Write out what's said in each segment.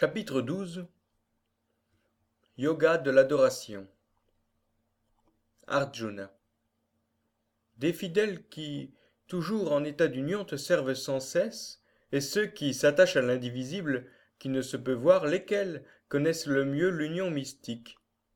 Chapitre 12. Yoga de l'adoration. Arjuna. Des fidèles qui, toujours en état d'union, te servent sans cesse, et ceux qui s'attachent à l'indivisible, qui ne se peut voir, lesquels connaissent le mieux l'union mystique.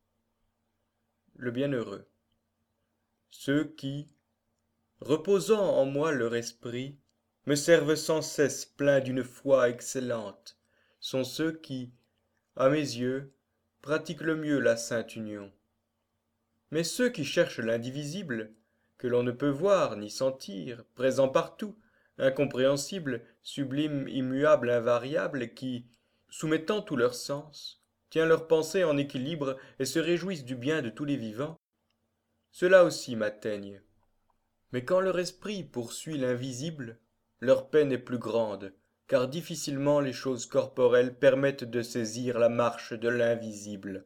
Le bienheureux. Ceux qui, reposant en moi leur esprit, me servent sans cesse pleins d'une foi excellente, sont ceux qui, à mes yeux, pratiquent le mieux la sainte union. Mais ceux qui cherchent l'indivisible, que l'on ne peut voir ni sentir, présent partout, incompréhensible, sublime, immuable, invariable, et qui, soumettant tous leurs sens, tiennent leur pensée en équilibre et se réjouissent du bien de tous les vivants, ceux-là aussi m'atteignent. Mais quand leur esprit poursuit l'invisible, leur peine est plus grande, car difficilement les choses corporelles permettent de saisir la marche de l'invisible.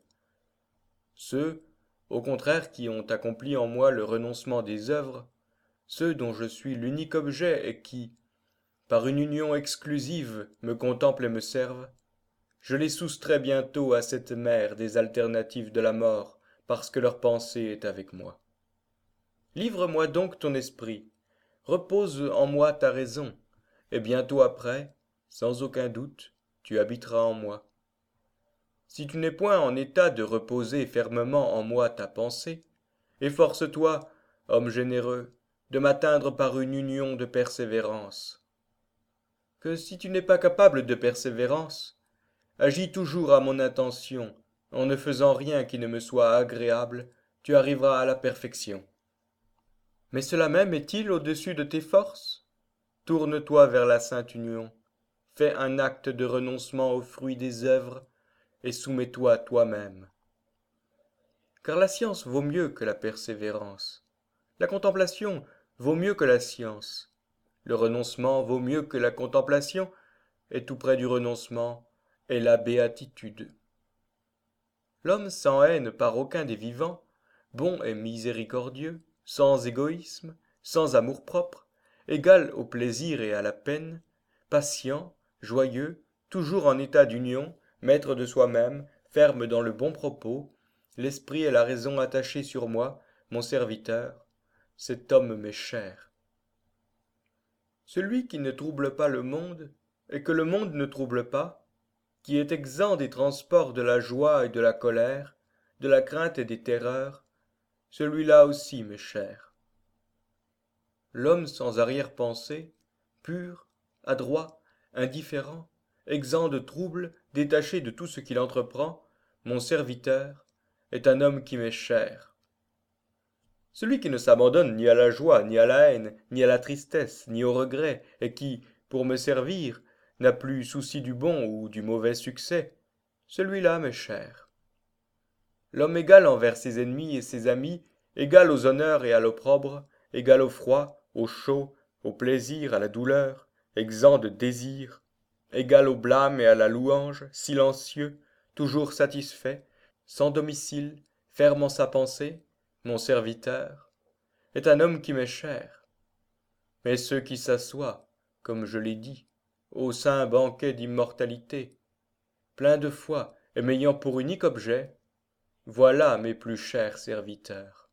Ceux, au contraire, qui ont accompli en moi le renoncement des œuvres, ceux dont je suis l'unique objet et qui, par une union exclusive, me contemplent et me servent, je les soustrais bientôt à cette mer des alternatives de la mort, parce que leur pensée est avec moi. Livre-moi donc ton esprit, repose en moi ta raison, et bientôt après, sans aucun doute, tu habiteras en moi. Si tu n'es point en état de reposer fermement en moi ta pensée, efforce-toi, homme généreux, de m'atteindre par une union de persévérance. Que si tu n'es pas capable de persévérance, agis toujours à mon intention, en ne faisant rien qui ne me soit agréable, tu arriveras à la perfection. Mais cela même est-il au-dessus de tes forces? Tourne-toi vers la sainte union, fais un acte de renoncement au fruit des œuvres, et soumets-toi toi-même. Car la science vaut mieux que la persévérance. La contemplation vaut mieux que la science. Le renoncement vaut mieux que la contemplation, et tout près du renoncement est la béatitude. L'homme sans haine par aucun des vivants, bon et miséricordieux, sans égoïsme, sans amour-propre, égal au plaisir et à la peine, patient, joyeux, toujours en état d'union, maître de soi-même, ferme dans le bon propos, l'esprit et la raison attachés sur moi, mon serviteur, cet homme m'est cher. Celui qui ne trouble pas le monde, et que le monde ne trouble pas, qui est exempt des transports de la joie et de la colère, de la crainte et des terreurs, celui-là aussi m'est cher. L'homme sans arrière-pensée, pur, adroit, indifférent, exempt de troubles, détaché de tout ce qu'il entreprend, mon serviteur, est un homme qui m'est cher. Celui qui ne s'abandonne ni à la joie, ni à la haine, ni à la tristesse, ni au regret, et qui, pour me servir, n'a plus souci du bon ou du mauvais succès, celui-là m'est cher. L'homme égal envers ses ennemis et ses amis, égal aux honneurs et à l'opprobre, égal au froid, au chaud, au plaisir, à la douleur, exempt de désir, égal au blâme et à la louange, silencieux, toujours satisfait, sans domicile, ferme en sa pensée, mon serviteur, est un homme qui m'est cher. Mais ceux qui s'assoient, comme je l'ai dit, au saint banquet d'immortalité, plein de foi et m'ayant pour unique objet, voilà mes plus chers serviteurs.